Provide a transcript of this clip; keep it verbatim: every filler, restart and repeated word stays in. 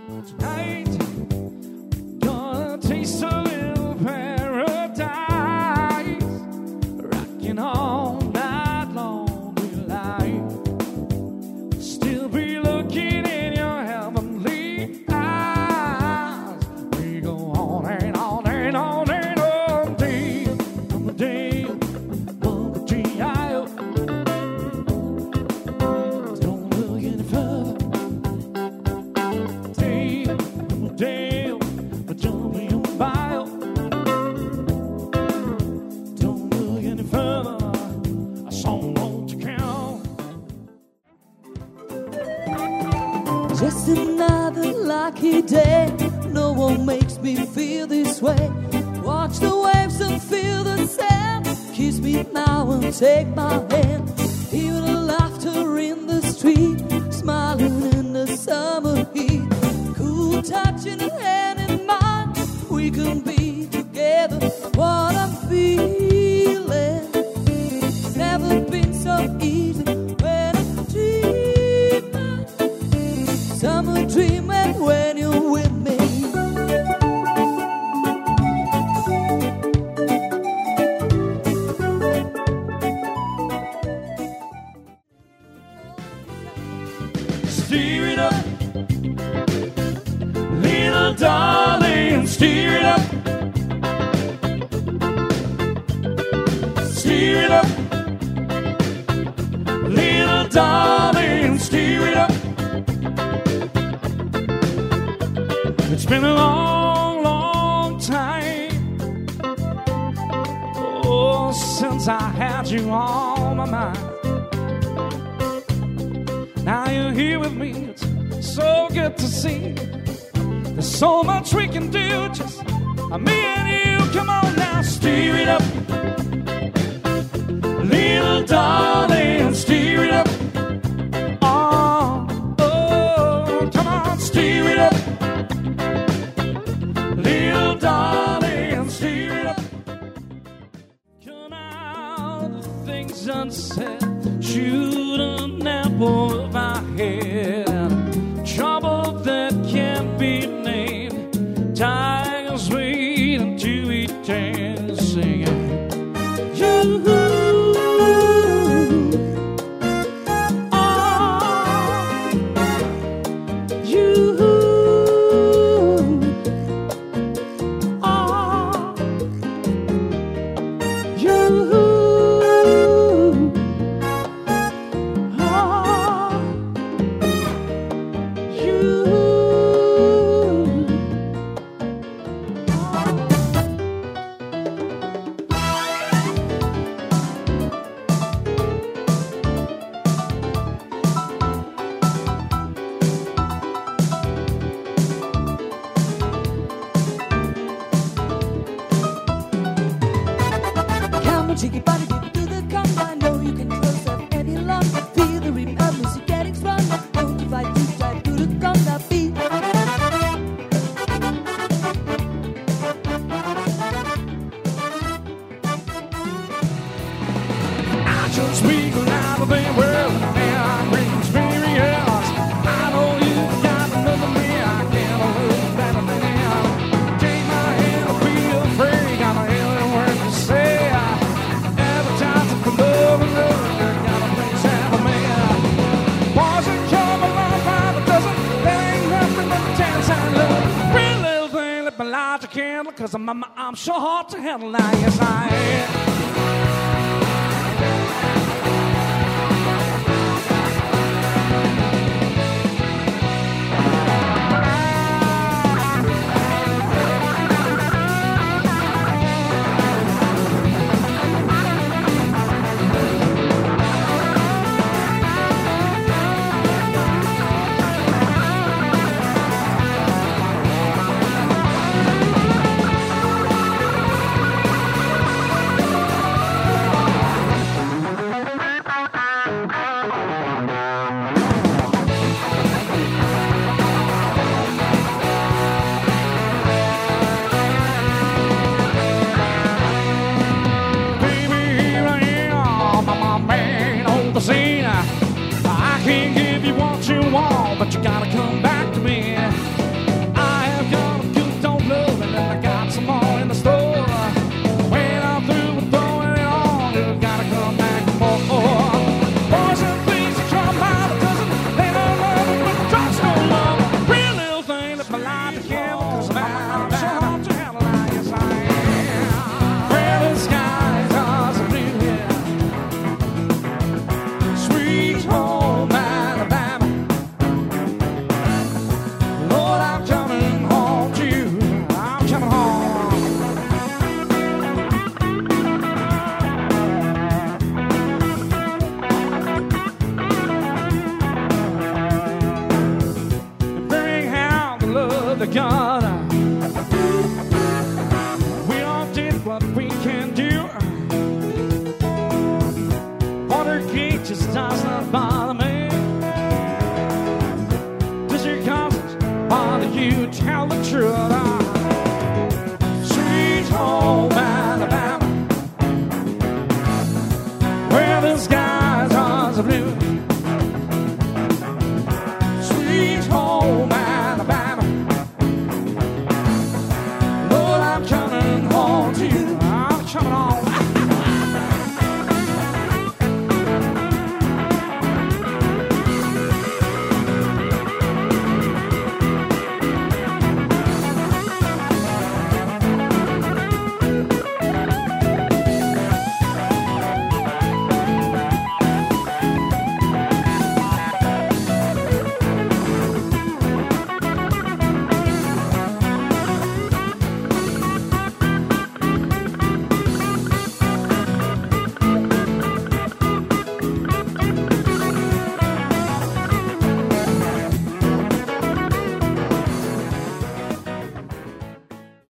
Tonight, gonna taste a little paradise, rocking all night long with life. Still be looking in your heavenly eyes. We go on and on and on and on, day on the day of the G I O. Don't look any further. Day on the day of the jumping bio. Don't look any further. A song won't you count. Just another lucky day. No one makes me feel this way. Watch the waves and feel the sand. Kiss me now and take my hand. Hear the laughter in the street, smiling in the summer heat. Cool touching a hand in mine. We can be together. What I'm feeling, it's never been so easy. When I'm dreaming, summer dreaming when you're with me. Steer it up, little darling, steer it up. Steer it up, little darling, steer it up. It's been a long, long time, oh, since I had you on my mind. Now you're here with me, it's so good to see. There's so much we can do, just me and you. Come on now, steer it up, little darling, steer it up. Oh, oh, come on, steer it up, little darling, steer it up. Come out, the things unsaid, shoot an apple of my head. Trouble that can't be named, tigers waiting to eat and singing. You, oh, you, oh, you. Cheeky body, people do the come. I know you can trust up any long. Feel the rhythm of music getting stronger. Don't you fight too tight to the conga beat. I just speak louder than words and I bring experience. I know you got another me, I can't lose better than him. Take my hand, I'll be afraid. Got my head word to say. Cause I'm, I'm, I'm so hard to handle now, yes I am. the gun. We all did what we can do. Watergate just does not bother me. Does your conscience bother you? Tell the truth.